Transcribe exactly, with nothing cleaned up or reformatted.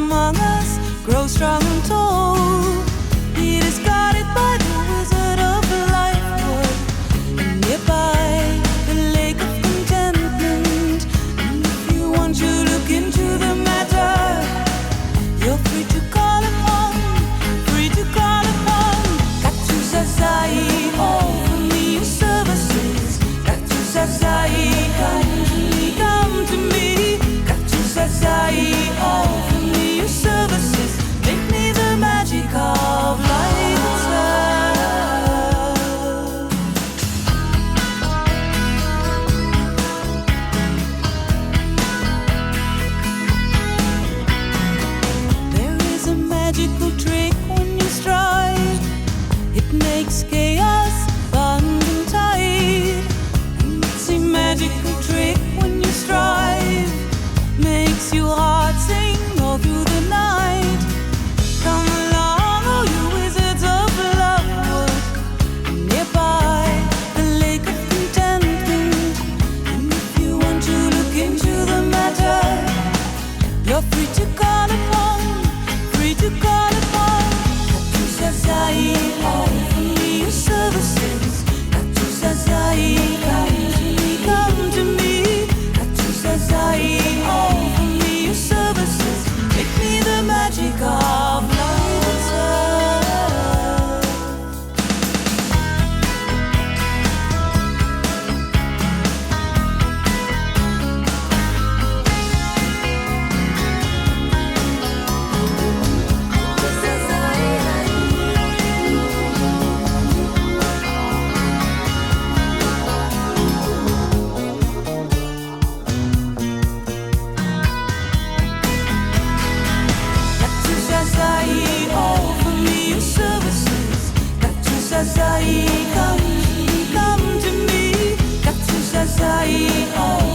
among us grow strong and tall. It is guarded by the wizard of Lifewood, and nearby the lake of contentment. And if you want to look into the matter, you're free to call upon, free to call upon Cactus Sasai. Offer me your services, Cactus Sasai. Come to me, come to me, Cactus Sasai. Offer me your services, make me the magic of life itself. There is a magical trick when you strike. It makes chaos bond and tight. And it's a magical trick when you strive, makes your heart sing all through the night. Come along, all you wizards of Lovewood, nearby the lake of contentment. And if you want to look into the matter, you're free to call upon, free to call upon Cactus Sasai. Offer me your services, Cactus Sasai. Come to me, come to me, Cactus Sasai. Offer me your services, make me the magic of life itself. Cactus Sasai, offer me your services, Cactus Sasai. Come to me, come to me, Cactus Sasai.